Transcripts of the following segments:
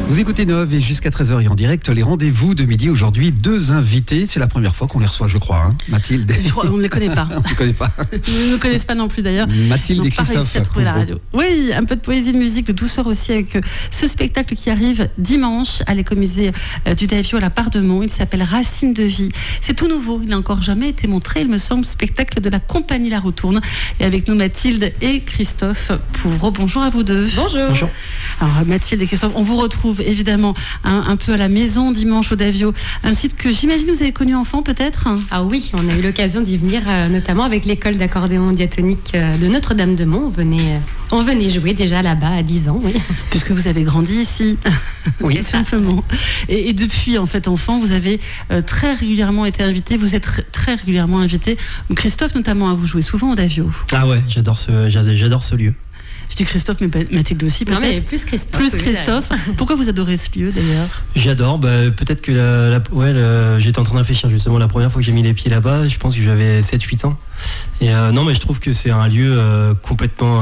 Vous écoutez Nov et jusqu'à 13h et en direct, les rendez-vous de midi aujourd'hui. 2 invités, c'est la première fois qu'on les reçoit, je crois, hein. Mathilde. Je crois, on ne les connaît pas. On ne les connaît pas. Ils ne nous connaissent pas non plus d'ailleurs. Mathilde et Christophe. Pas réussi à trouver la radio. Oui, un peu de poésie, de musique, de douceur aussi avec ce spectacle qui arrive dimanche à l'écomusée du Davio à la Part-de-Mont. Il s'appelle Racines de vie. C'est tout nouveau, il n'a encore jamais été montré, il me semble, spectacle de la compagnie La Retourne. Et avec nous Mathilde et Christophe pour rebonjour à vous deux. Bonjour. Bonjour. Alors Mathilde et Christophe, on vous retrouve évidemment un peu à la maison dimanche au Davio, un site que j'imagine vous avez connu enfant peut-être. Ah oui, on a eu l'occasion d'y venir notamment avec l'école d'accordéon diatonique de Notre-Dame-de-Mont. On venait jouer déjà là-bas à 10 ans. Oui. Puisque vous avez grandi ici, oui, simplement. Et depuis en fait enfant, vous avez très régulièrement été invité, vous êtes très régulièrement invité. Christophe notamment, vous jouez souvent au Davio. Ah ouais, j'adore ce lieu. Je dis Christophe, mais Mathilde aussi peut-être. Non mais plus Christophe. Plus Christophe. Pourquoi vous adorez ce lieu d'ailleurs ? J'adore, peut-être que j'étais en train de réfléchir justement la première fois que j'ai mis les pieds là-bas, je pense que j'avais 7-8 ans. Et non mais je trouve que c'est un lieu complètement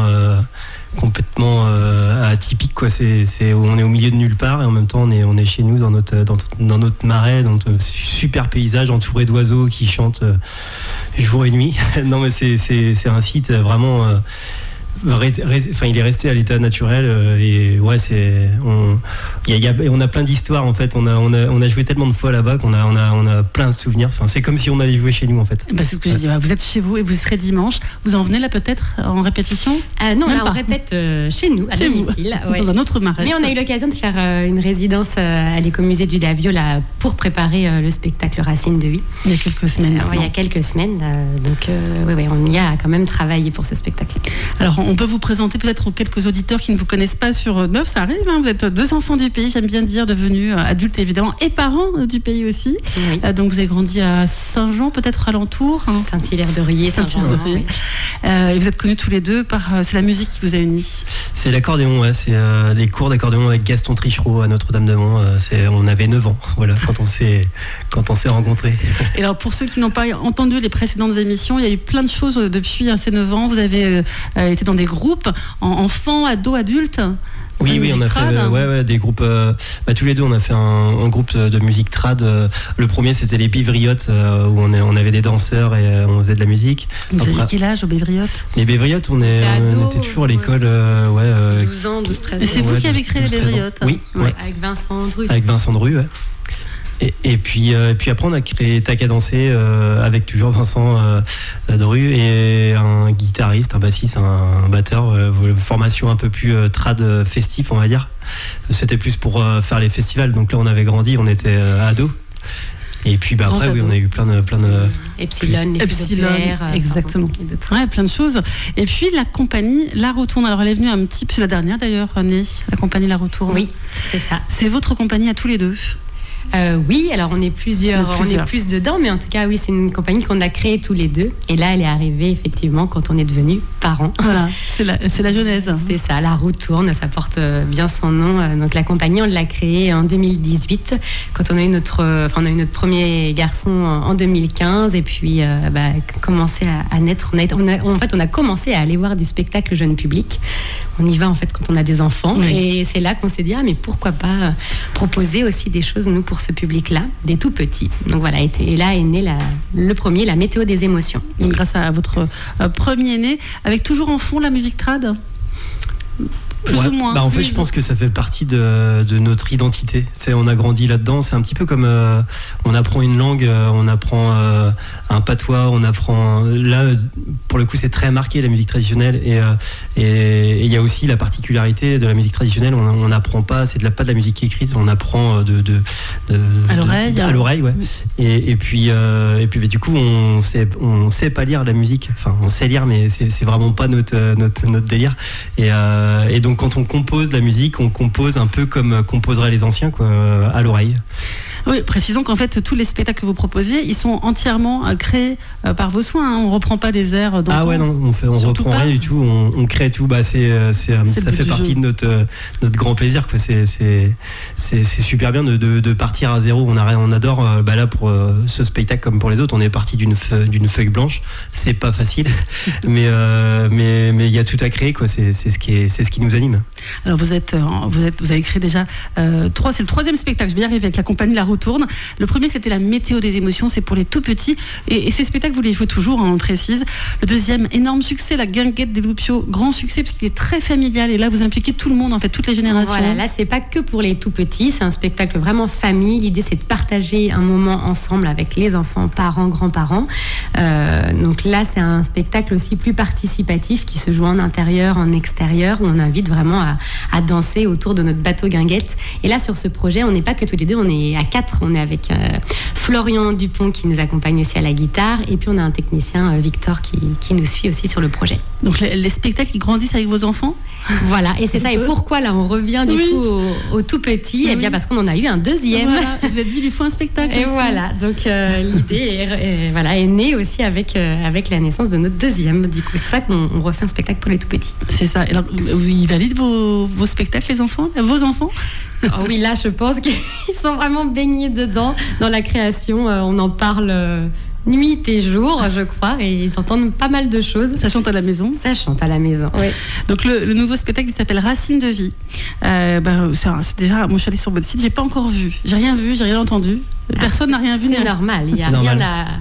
atypique quoi. On est au milieu de nulle part et en même temps on est chez nous dans notre marais, dans notre super paysage entouré d'oiseaux qui chantent jour et nuit. Non mais c'est un site vraiment il est resté à l'état naturel et ouais on a plein d'histoires en fait. On a joué tellement de fois là-bas qu'on a plein de souvenirs. Enfin, c'est comme si on allait jouer chez nous en fait. C'est ce que je dis. Vous êtes chez vous et vous serez dimanche. Vous en venez là peut-être en répétition ? Non, là on répète chez nous à domicile, dans un autre marais. Mais on a eu l'occasion de faire une résidence à l'écomusée du Davio là pour préparer le spectacle Racines de vie. Il y a quelques semaines. Il y a quelques semaines. Donc on y a quand même travaillé pour ce spectacle. Alors on peut vous présenter peut-être aux quelques auditeurs qui ne vous connaissent pas sur Nov, ça arrive, hein, vous êtes 2 enfants du pays, j'aime bien dire, devenus adultes évidemment, et parents du pays aussi. Oui. Donc vous avez grandi à Saint-Jean, peut-être alentour. Hein. Saint-Hilaire-de-Riez, Saint-Hilaire-de-Riez. Oui. Et vous êtes connus tous les deux c'est la musique qui vous a unis. C'est l'accordéon, ouais, c'est les cours d'accordéon avec Gaston Trichereau à Notre-Dame-de-Mont. On avait 9 ans, voilà, quand on s'est rencontrés. Et alors pour ceux qui n'ont pas entendu les précédentes émissions, il y a eu plein de choses depuis ces 9 ans. Vous avez été dans des groupes enfants, ados, adultes. Oui, on a fait des groupes. Tous les deux, on a fait un groupe de musique trad. Le premier, c'était les Bévriottes, où on avait des danseurs et on faisait de la musique. Vous aviez quel âge aux Bévriottes ? Les Bévriottes, on était toujours à l'école. 12 ans, 12, 13 ans. Et c'est vous qui avez créé les Bévriottes ? Oui. Ouais. Avec Vincent Dru. Avec Vincent Dru, ouais. Et puis après on a créé Tac à danser avec toujours Vincent Dru et un guitariste, un bassiste, un batteur, formation un peu plus trad festif on va dire. C'était plus pour faire les festivals, donc là on avait grandi, on était ados. Et puis après oui, on a eu plein de Epsilon, exactement. Plein de choses. Et puis la compagnie La Retourne. Alors elle est venue un petit peu, c'est la dernière d'ailleurs née, la compagnie La Retourne. Oui, c'est ça. C'est votre compagnie à tous les deux. Oui, alors on est plusieurs, on est plus dedans, mais en tout cas oui, c'est une compagnie qu'on a créée tous les deux. Et là, elle est arrivée effectivement quand on est devenus parents. Voilà, c'est la genèse. C'est ça, La Retourne, ça porte bien son nom. Donc la compagnie, on l'a créée en 2018, quand on a eu notre premier garçon en 2015, et puis commencé à naître. On a commencé à aller voir du spectacle jeune public. On y va en fait quand on a des enfants, et c'est là qu'on s'est dit mais pourquoi pas proposer aussi des choses nous pour ce public-là, des tout petits. Donc voilà, et là est né le premier, la météo des émotions. Donc grâce à votre premier né, avec toujours en fond la musique trad. Plus ou moins. En fait, je pense que ça fait partie de notre identité. On a grandi là-dedans. C'est un petit peu comme on apprend une langue, on apprend un patois, on apprend. Là, pour le coup, c'est très marqué la musique traditionnelle. Et il y a aussi la particularité de la musique traditionnelle. On n'apprend pas. C'est pas de la musique écrite. On apprend à l'oreille. À l'oreille, ouais. Et puis du coup, on sait pas lire la musique. Enfin, on sait lire, mais c'est vraiment pas notre délire. Et donc quand on compose la musique, on compose un peu comme composeraient les anciens, quoi, à l'oreille. Oui, précisons qu'en fait, tous les spectacles que vous proposez, ils sont entièrement créés par vos soins. Hein. On ne reprend pas des airs d'antan. Ah ouais, non, on reprend rien du tout. On crée tout. Ça fait partie de notre grand plaisir, quoi. C'est super bien de partir à zéro. On adore. Là, pour ce spectacle comme pour les autres, on est parti d'une feuille blanche. C'est pas facile, mais il y a tout à créer, quoi. C'est ce qui nous anime. Alors vous avez créé déjà c'est le 3e spectacle. Je vais y arriver avec la compagnie La Roue Tourne. Le premier, c'était la météo des émotions. C'est pour les tout petits. Et ces spectacles, vous les jouez toujours, hein, on le précise. Le deuxième, énorme succès, la Guinguette des Loupiots. Grand succès parce qu'il est très familial. Et là, vous impliquez tout le monde, en fait, toutes les générations. Voilà, là, c'est pas que pour les tout petits. C'est un spectacle vraiment famille. L'idée, c'est de partager un moment ensemble avec les enfants, parents, grands-parents. Donc là, c'est un spectacle aussi plus participatif qui se joue en intérieur, en extérieur, où on invite vraiment à danser autour de notre bateau Guinguette. Et là, sur ce projet, on n'est pas que tous les deux, on est à 4. On est avec Florian Dupont qui nous accompagne aussi à la guitare, et puis on a un technicien, Victor, qui nous suit aussi sur le projet. Donc les spectacles qui grandissent avec vos enfants. Voilà, et c'est ça. Et pourquoi là on revient du coup au tout petit? Eh bien parce qu'on en a eu un deuxième. Voilà. Vous avez dit, il lui faut un spectacle. Et aussi. Voilà, donc l'idée est née aussi avec la naissance de notre deuxième. Du coup, c'est pour ça qu'on refait un spectacle pour les tout petits. C'est ça. Alors, ils valident vos spectacles, les enfants, vos enfants? Oh oui, là, je pense qu'ils sont vraiment baignés dedans dans la création. On en parle nuit et jour, je crois, et ils entendent pas mal de choses. Ça chante à la maison. Ça chante à la maison, oui. Donc le nouveau spectacle, il s'appelle Racine de vie. C'est déjà, moi je suis allée sur votre site, j'ai pas encore vu. J'ai rien vu, j'ai rien entendu. Personne n'a rien vu. C'est normal, il n'y a rien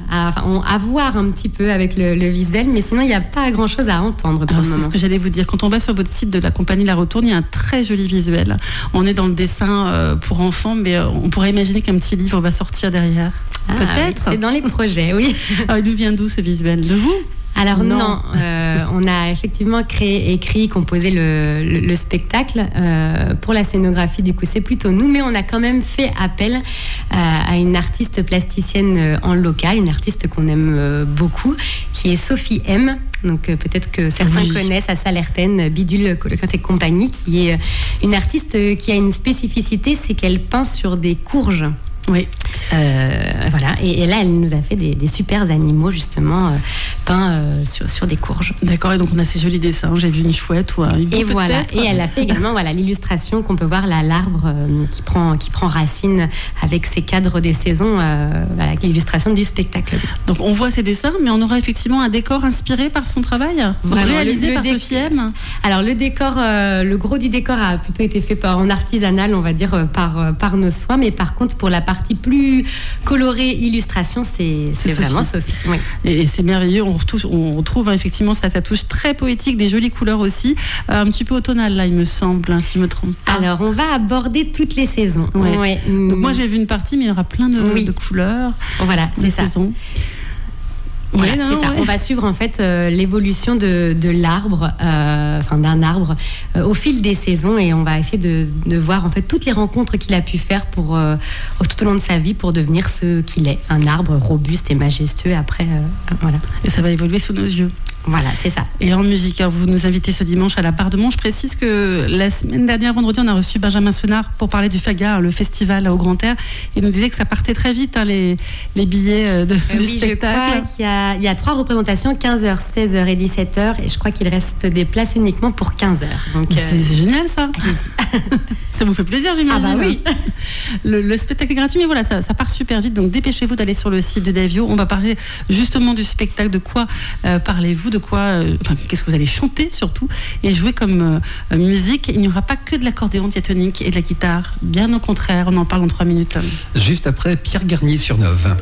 à voir un petit peu avec le visuel, mais sinon il n'y a pas grand chose à entendre pour le moment. C'est ce que j'allais vous dire. Quand on va sur votre site de la compagnie La Roue Tourne, il y a un très joli visuel. On est dans le dessin pour enfants, mais on pourrait imaginer qu'un petit livre va sortir derrière. Peut-être. Oui, c'est dans les projets, oui. Alors, il nous vient d'où ce visuel? De vous? Alors non, on a effectivement composé le spectacle. Pour la scénographie, du coup, c'est plutôt nous, mais on a quand même fait appel à une artiste plasticienne en local, une artiste qu'on aime beaucoup, qui est Sophie M. Donc peut-être que certains connaissent à Salertaine, Bidule Coloquinte et compagnie, qui est une artiste qui a une spécificité, c'est qu'elle peint sur des courges. Oui. Voilà. Et là, elle nous a fait des super animaux, justement, peints sur des courges. D'accord. Et donc, on a ces jolis dessins. J'ai vu une chouette ou un hibou. Et voilà. Et elle a fait également l'illustration qu'on peut voir, l'arbre qui prend racine avec ses cadres des saisons, avec l'illustration du spectacle. Donc, on voit ces dessins, mais on aura effectivement un décor inspiré par son travail, réalisé par Sophie M. Alors, le décor, le gros du décor a plutôt été fait en artisanal, on va dire, par nos soins. Mais par contre, pour la partie plus colorée, illustration, c'est vraiment Sophie. Oui. Et c'est merveilleux, on retrouve effectivement ça touche très poétique, des jolies couleurs aussi, un petit peu automnal là, il me semble, si je me trompe. Alors, on va aborder toutes les saisons. Ouais. Ouais. Donc moi j'ai vu une partie, mais il y aura plein de couleurs. Voilà, c'est ça. Saisons. Voilà, c'est ça. On va suivre en fait l'évolution de l'arbre, d'un arbre au fil des saisons, et on va essayer de voir en fait toutes les rencontres qu'il a pu faire tout au long de sa vie pour devenir ce qu'il est, un arbre robuste et majestueux. Après, voilà. Et ça va évoluer sous nos yeux. Voilà, c'est ça. Et en musique, vous nous invitez ce dimanche à la Bardemont. Je précise que la semaine dernière, vendredi, on a reçu Benjamin Senard pour parler du FAGA, le festival au Grand Air. Il nous disait que ça partait très vite, les billets du spectacle. Je crois qu'il y a 3 représentations, 15h, 16h et 17h. Et je crois qu'il reste des places uniquement pour 15h. Donc, c'est génial, ça. Allez-y. Ça vous fait plaisir, j'imagine. Ah bah oui. Le spectacle est gratuit, mais voilà, ça part super vite. Donc dépêchez-vous d'aller sur le site de Davio. On va parler justement du spectacle. De quoi parlez-vous? De quoi, qu'est-ce que vous allez chanter surtout et jouer comme musique? Il n'y aura pas que de l'accordéon diatonique et de la guitare. Bien au contraire, on en parle dans 3 minutes. Juste après, Pierre Garnier sur Neuve.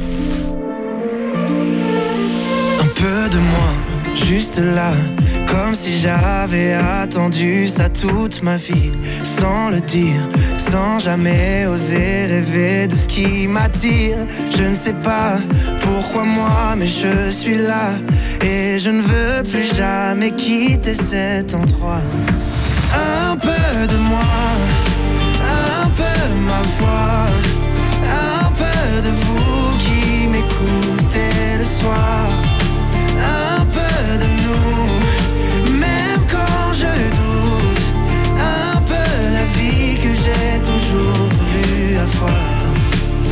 Un peu de moi, juste là, comme si j'avais attendu ça toute ma vie, sans le dire, sans jamais oser rêver de ce qui m'attire. Je ne sais pas pourquoi moi, mais je suis là, et je ne veux plus jamais quitter cet endroit. Un peu de moi, un peu ma voix, un peu de vous qui m'écoutez le soir. Un peu de nous, même quand je doute, un peu la vie que j'ai toujours voulu avoir.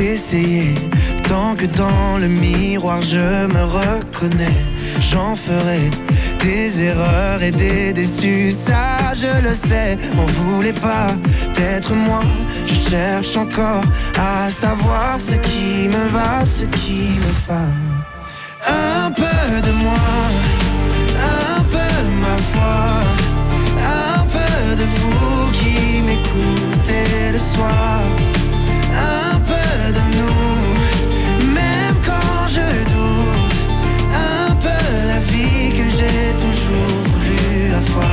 d'essayer. Tant que dans le miroir je me reconnais, j'en ferai des erreurs et des déçus, ça je le sais. M'en voulez pas d'être moi, je cherche encore à savoir ce qui me va, ce qui me va. Un peu de moi, un peu ma foi, un peu de vous qui m'écoutez le soir, un peu de nous, même quand je doute, un peu la vie que j'ai toujours voulu avoir.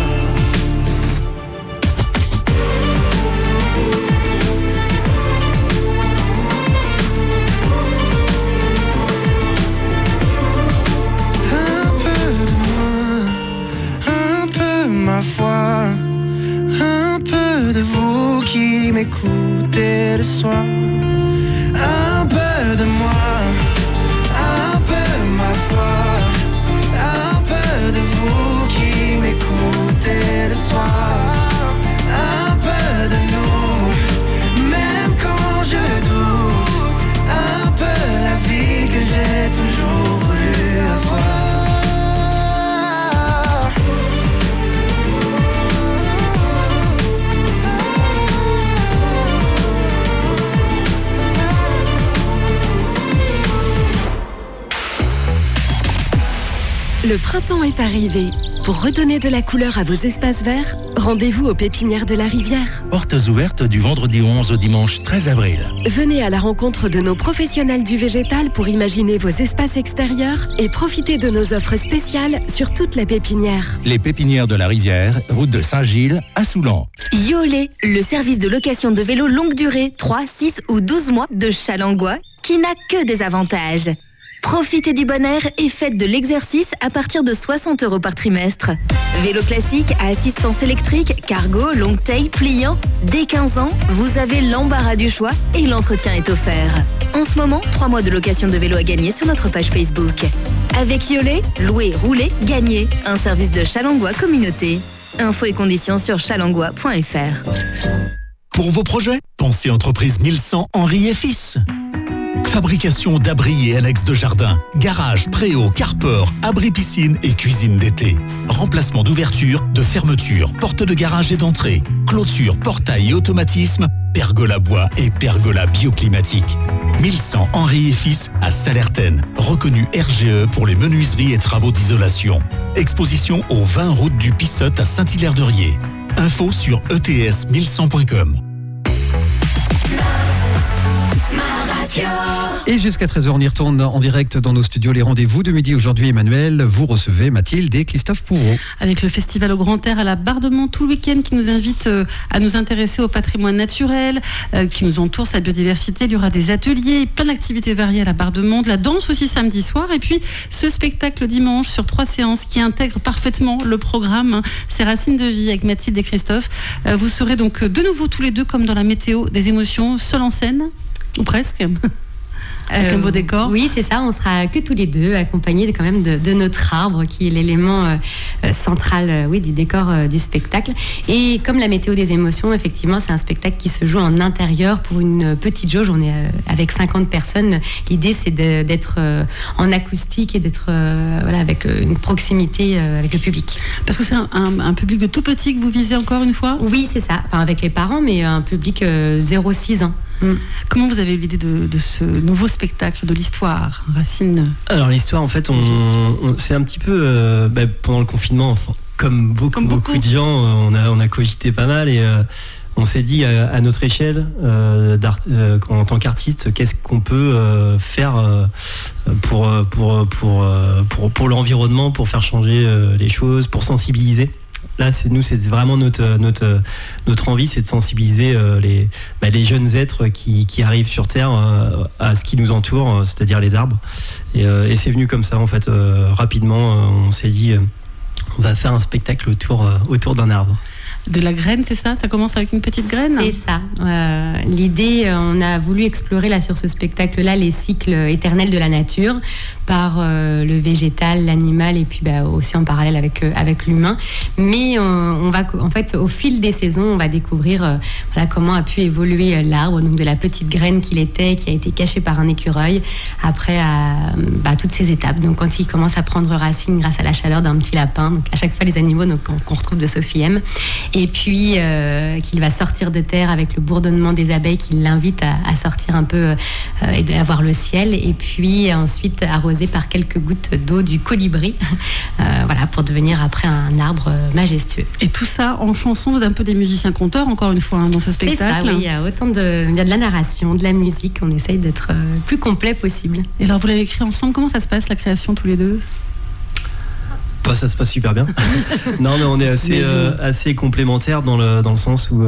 Ma foi, un peu de vous qui m'écoutez le soir, un peu de moi, un peu ma foi, un peu de vous qui m'écoutez le soir, un peu de nous, même quand je doute, un peu la vie que j'ai toujours voulu avoir. Le printemps est arrivé. Pour redonner de la couleur à vos espaces verts, rendez-vous aux pépinières de la Rivière. Portes ouvertes du vendredi 11 au dimanche 13 avril. Venez à la rencontre de nos professionnels du végétal pour imaginer vos espaces extérieurs et profitez de nos offres spéciales sur toute la pépinière. Les pépinières de la Rivière, route de Saint-Gilles à Soulan. Yolé, le service de location de vélos longue durée, 3, 6 ou 12 mois de Challengois, qui n'a que des avantages. Profitez du bon air et faites de l'exercice à partir de 60 € par trimestre. Vélo classique à assistance électrique, cargo, long tail, pliant. Dès 15 ans, vous avez l'embarras du choix et l'entretien est offert. En ce moment, 3 mois de location de vélo à gagner sur notre page Facebook. Avec Yolé, louer, rouler, gagner. Un service de Challengois Communauté. Infos et conditions sur challengois.fr. Pour vos projets, pensez entreprise 1100 Henry et Fils. Fabrication d'abris et annexes de jardin, garage, préau, carport, abri piscine et cuisine d'été. Remplacement d'ouverture, de fermeture, porte de garage et d'entrée, clôture, portail et automatisme, pergola bois et pergola bioclimatique. 1100 Henry et Fils à Salertaine, reconnu RGE pour les menuiseries et travaux d'isolation. Exposition au 20 route du Pissotte à Saint-Hilaire-de-Riez. Info sur ets1100.com. Et jusqu'à 13h, on y retourne en direct dans nos studios. Les rendez-vous de midi aujourd'hui, Emmanuel, vous recevez Mathilde et Christophe Pourreau. Avec le festival au Grand Air à la Bardemont tout le week-end qui nous invite à nous intéresser au patrimoine naturel qui nous entoure, sa biodiversité. Il y aura des ateliers, plein d'activités variées à la Bardemont, de la danse aussi samedi soir. Et puis ce spectacle dimanche sur 3 séances qui intègre parfaitement le programme. C'est Racines de vie avec Mathilde et Christophe. Vous serez donc de nouveau tous les deux comme dans la météo des émotions, seuls en scène. Ou presque. Avec un beau décor. Oui, c'est ça. On sera que tous les deux, accompagnés quand même de notre arbre, qui est l'élément central du décor du spectacle. Et comme la météo des émotions, effectivement, c'est un spectacle qui se joue en intérieur pour une petite jauge. On est avec 50 personnes. L'idée, c'est d'être en acoustique et d'être avec une proximité avec le public. Parce que c'est un public de tout petit que vous visez encore une fois ? Oui, c'est ça. Enfin, avec les parents, mais un public 0-6 ans. Comment vous avez eu l'idée de ce nouveau spectacle, de l'histoire, Racine ? Alors l'histoire, en fait, c'est un petit peu pendant le confinement, comme beaucoup de gens, on a cogité pas mal et on s'est dit à notre échelle, en tant qu'artiste, qu'est-ce qu'on peut faire pour l'environnement, pour faire changer les choses, pour sensibiliser. Là, c'est vraiment notre envie, c'est de sensibiliser les jeunes êtres qui arrivent sur Terre à ce qui nous entoure, c'est-à-dire les arbres. Et c'est venu comme ça, en fait, rapidement. On s'est dit, on va faire un spectacle autour d'un arbre. de la graine, c'est ça ? Ça commence avec une petite graine ? C'est ça. L'idée, on a voulu explorer là sur ce spectacle-là les cycles éternels de la nature par le végétal, l'animal et puis aussi en parallèle avec l'humain. Mais on va, en fait, au fil des saisons, on va découvrir comment a pu évoluer l'arbre, donc de la petite graine qu'il était, qui a été cachée par un écureuil, après toutes ces étapes. Donc quand il commence à prendre racine grâce à la chaleur d'un petit lapin, donc à chaque fois les animaux qu'on retrouve de Sophie M, et puis qu'il va sortir de terre avec le bourdonnement des abeilles qui l'invite à sortir un peu et à voir le ciel, et puis ensuite arrosé par quelques gouttes d'eau du colibri, pour devenir après un arbre majestueux. Et tout ça en chanson d'un peu des musiciens conteurs, encore une fois, dans ce spectacle. C'est ça, oui, il y a de la narration, de la musique, on essaye d'être plus complet possible. Et alors vous l'avez écrit ensemble, comment ça se passe la création tous les deux ? Ça se passe super bien. Non, mais on est assez complémentaires dans le sens où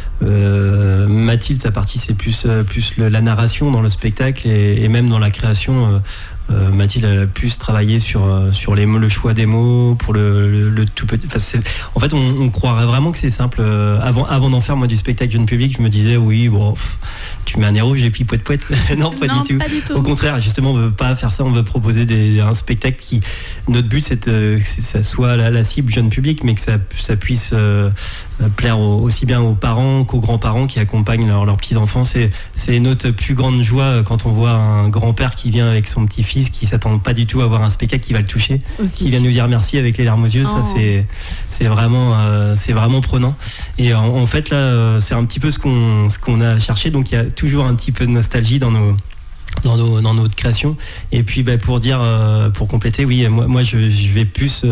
Mathilde, sa partie, c'est plus la narration dans le spectacle et même dans la création. Mathilde a plus travaillé sur le choix des mots pour le tout petit. En fait, on croirait vraiment que c'est simple. Avant d'en faire moi du spectacle jeune public, je me disais oui, tu mets un nez rouge et puis poète. Non, pas du tout. Au contraire, justement, on veut pas faire ça. On veut proposer un spectacle qui. Notre but, c'est que ça soit la cible jeune public, mais que ça puisse plaire aussi bien aux parents qu'aux grands-parents qui accompagnent leurs petits-enfants. C'est notre plus grande joie quand on voit un grand-père qui vient avec son petit-fils qui s'attend pas du tout à voir un spectacle qui va le toucher, qui vient nous dire merci avec les larmes aux yeux. Ça, c'est vraiment prenant. Et en fait, là, c'est un petit peu ce qu'on a cherché. Donc, il y a toujours un petit peu de nostalgie dans notre création. Et puis pour compléter, oui, moi je vais plus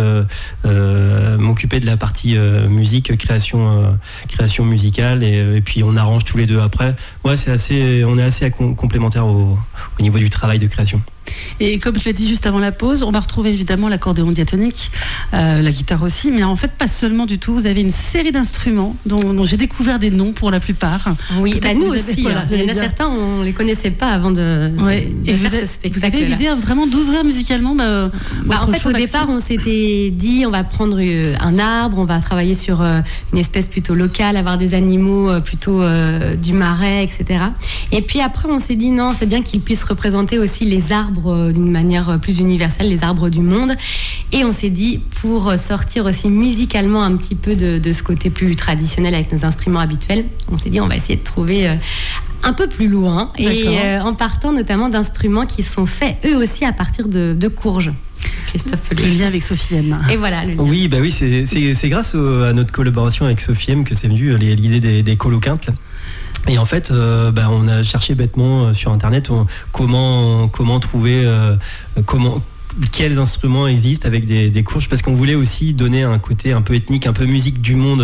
m'occuper de la partie musique, création musicale, et puis on arrange tous les deux après. Ouais, on est assez complémentaires au niveau du travail de création. Et comme je l'ai dit juste avant la pause, on va retrouver évidemment l'accordéon diatonique, la guitare aussi, mais en fait pas seulement du tout. Vous avez une série d'instruments dont j'ai découvert des noms pour la plupart. Oui, nous aussi. Il y en a certains, on les connaissait pas avant de faire ce spectacle. Vous avez l'idée vraiment d'ouvrir musicalement en fait, au départ, on s'était dit on va prendre un arbre, on va travailler sur une espèce plutôt locale, avoir des animaux plutôt du marais, etc. Et puis après, on s'est dit non, c'est bien qu'ils puissent représenter aussi les arbres d'une manière plus universelle, les arbres du monde. Et on s'est dit, pour sortir aussi musicalement un petit peu de ce côté plus traditionnel avec nos instruments habituels, on s'est dit on va essayer de trouver un peu plus loin, et en partant notamment d'instruments qui sont faits eux aussi à partir de courges. Christophe Pelé. Le lien avec Sophie M. Et voilà, le lien. Oui, c'est grâce à notre collaboration avec Sophie M que c'est venu l'idée des coloquintes. Et en fait, on a cherché bêtement sur Internet comment trouver quels instruments existent avec des courges, parce qu'on voulait aussi donner un côté un peu ethnique, un peu musique du monde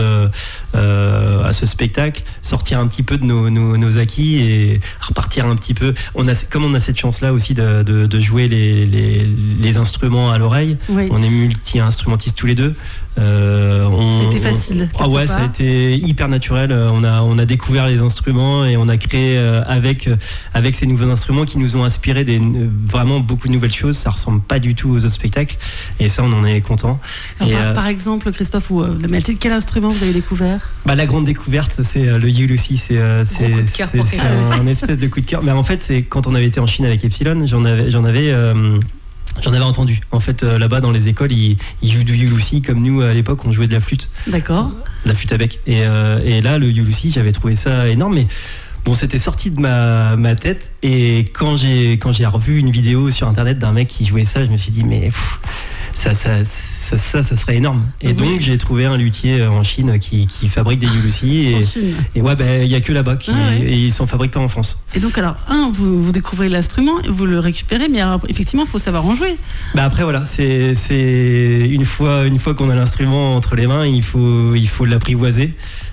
à ce spectacle, sortir un petit peu de nos acquis et repartir un petit peu. Comme on a cette chance-là aussi de jouer les instruments à l'oreille, oui. On est multi-instrumentistes tous les deux. Ça a été facile. Ça a été hyper naturel. On a découvert les instruments et on a créé avec ces nouveaux instruments qui nous ont inspiré vraiment beaucoup de nouvelles choses. Ça ressemble pas du tout aux autres spectacles, et ça, on en est content. Par exemple, Christophe ou Mathilde, quel instrument vous avez découvert ? La grande découverte, c'est le Yule aussi. C'est un espèce de coup de cœur. Mais en fait, c'est quand on avait été en Chine avec Epsilon, j'en avais entendu. En fait, là-bas, dans les écoles, ils jouent du Yulusi, comme nous, à l'époque, on jouait de la flûte. D'accord. De la flûte à bec. Et là, le Yulusi, j'avais trouvé ça énorme, mais bon, c'était sorti de ma tête. Et quand j'ai revu une vidéo sur Internet d'un mec qui jouait ça, je me suis dit, mais ça serait énorme. Et donc, j'ai trouvé un luthier en Chine qui fabrique des Yulusi. Et ouais, il n'y a que là-bas. Et ils s'en fabriquent pas en France. Et donc, alors, vous découvrez l'instrument, vous le récupérez, mais alors, effectivement, il faut savoir en jouer. Après, voilà, c'est une fois qu'on a l'instrument entre les mains, il faut l'apprivoiser.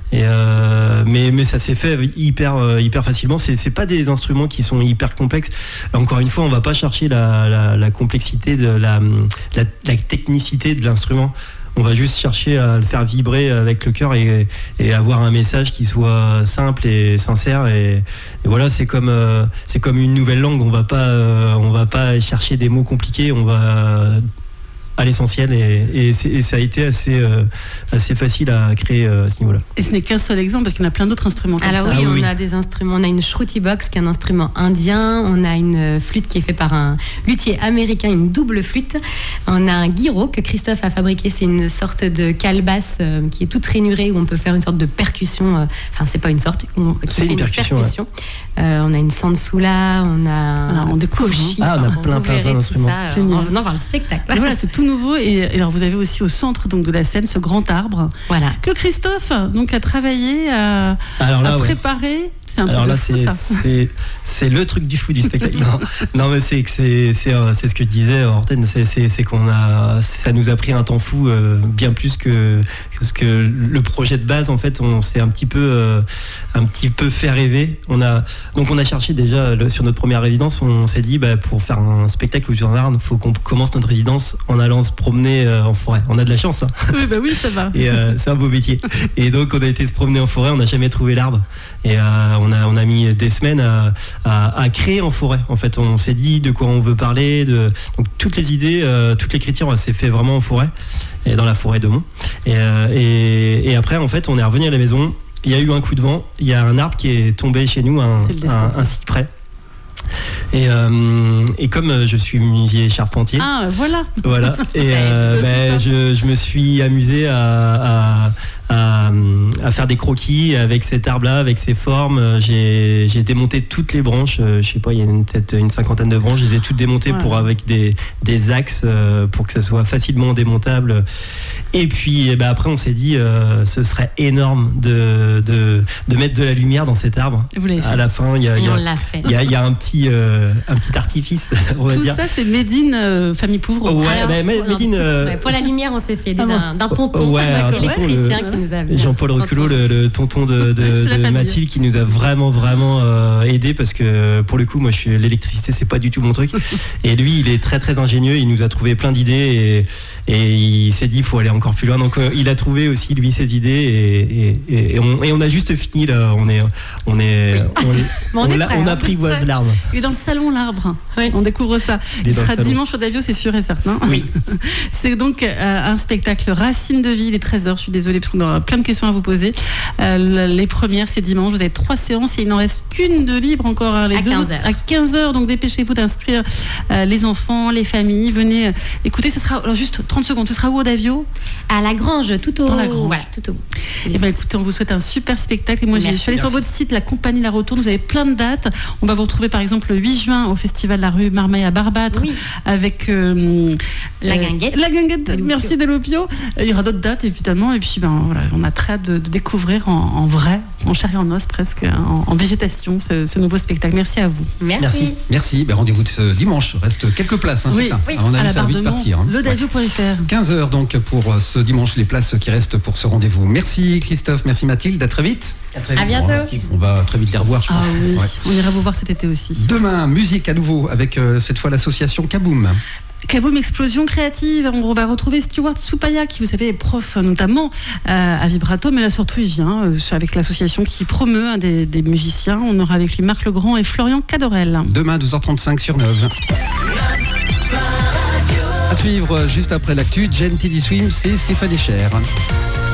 Mais ça s'est fait hyper facilement. C'est pas des instruments qui sont hyper complexes. Là, encore une fois, on va pas chercher la complexité de la technicité de l'instrument. On va juste chercher à le faire vibrer avec le cœur et avoir un message qui soit simple et sincère. Et voilà, c'est comme une nouvelle langue. On va pas chercher des mots compliqués. On va à l'essentiel et ça a été assez facile à créer à ce niveau-là. Et ce n'est qu'un seul exemple parce qu'il y en a plein d'autres instruments. Alors oui, on a des instruments. On a une shruti box qui est un instrument indien. On a une flûte qui est faite par un luthier américain, une double flûte. On a un gyro que Christophe a fabriqué. C'est une sorte de calebasse qui est toute rainurée où on peut faire une sorte de percussion. Enfin, c'est pas une sorte. C'est une percussion. Ouais. On a une sansula. On a on découvre. Koshi. On a plein d'instruments. En venant voir le spectacle. Et voilà, c'est tout nouveau. Et alors, vous avez aussi au centre donc de la scène ce grand arbre. Voilà. Que Christophe donc a travaillé à préparer. C'est un truc de fou, ça. C'est le truc du fou du spectacle. non, mais c'est ce que disait Horten, c'est qu'on a, ça nous a pris un temps fou, bien plus que le projet de base. En fait, on s'est un petit peu fait rêver. On a cherché déjà sur notre première résidence. On s'est dit, pour faire un spectacle au Jardin, faut qu'on commence notre résidence en allant se promener en forêt. On a de la chance. Hein. Oui, ça va. Et c'est un beau métier. Et donc, on a été se promener en forêt. On n'a jamais trouvé l'arbre. Et on a mis des semaines à créer en forêt. En fait, on s'est dit de quoi on veut parler. Donc toutes les idées, toute l'écriture, s'est fait vraiment en forêt, et dans la forêt de Mont. Et après, en fait, on est revenu à la maison. Il y a eu un coup de vent. Il y a un arbre qui est tombé chez nous, un cyprès. Et comme je suis menuisier charpentier, voilà. Et je me suis amusé à faire des croquis avec cet arbre-là, avec ses formes. J'ai démonté toutes les branches. Je sais pas, il y a peut-être une cinquantaine de branches. Je les ai toutes démontées avec des axes pour que ça soit facilement démontable. Et puis après, on s'est dit, ce serait énorme de mettre de la lumière dans cet arbre. À la fin, il y a un petit artifice, on va dire. Tout ça, c'est Made in Famille Pauvre. Made in. Pour la lumière, on s'est fait d'un tonton électricien qui nous a. Jean-Paul Reculot, le tonton de Mathilde, qui nous a vraiment aidé, parce que pour le coup, moi, l'électricité, c'est pas du tout mon truc. Et lui, il est très très ingénieux. Il nous a trouvé plein d'idées et il s'est dit, il faut aller encore plus loin. Donc, il a trouvé aussi lui ses idées et on a juste fini là. On apprivoise l'arbre. Il est dans le salon, l'arbre. Oui. On découvre ça. Il sera dimanche au Davio, c'est sûr et certain. Oui. C'est donc un spectacle Racine de vie, il est 13h. Je suis désolée parce qu'on aura plein de questions à vous poser. Les premières, c'est dimanche. Vous avez 3 séances et il n'en reste qu'une de libre encore. À 15h. À 15h. Donc dépêchez-vous d'inscrire les enfants, les familles. Venez écoutez, ce sera. Alors juste 30 secondes. Ce sera où au Davio ? À la Grange, tout au. Dans la Grange. Voilà, tout au. Et écoutez, on vous souhaite un super spectacle. Et moi, je suis allée sur votre site, la compagnie La Retourne. Vous avez plein de dates. On va vous retrouver par exemple le 8 juin au Festival de la rue Marmaille à Barbâtre avec la guinguette. La guinguette, merci Delopio. Il y aura d'autres dates évidemment. Et puis on a très hâte de découvrir en vrai, en chair et en os presque, en végétation, ce nouveau spectacle. Merci à vous. Merci. Rendez-vous ce dimanche. Reste quelques places, c'est ça. Oui. On a à la barre de partir. Ledavio.fr. 15h donc pour ce dimanche, les places qui restent pour ce rendez-vous. Merci Christophe, merci Mathilde, à très vite. À bientôt. On va très vite les revoir, je pense. Oui. On ira vous voir cet été aussi. Demain, musique à nouveau avec cette fois l'association Kaboom. Kaboom Explosion Créative. On va retrouver Stuart Soupaya, qui, vous savez, est prof notamment à Vibrato, mais là surtout il vient avec l'association qui promeut des musiciens. On aura avec lui Marc Legrand et Florian Cadorel. Demain, 12h35 sur 9. À suivre juste après l'actu, Jen Tilly Swim, c'est Stéphane Echer.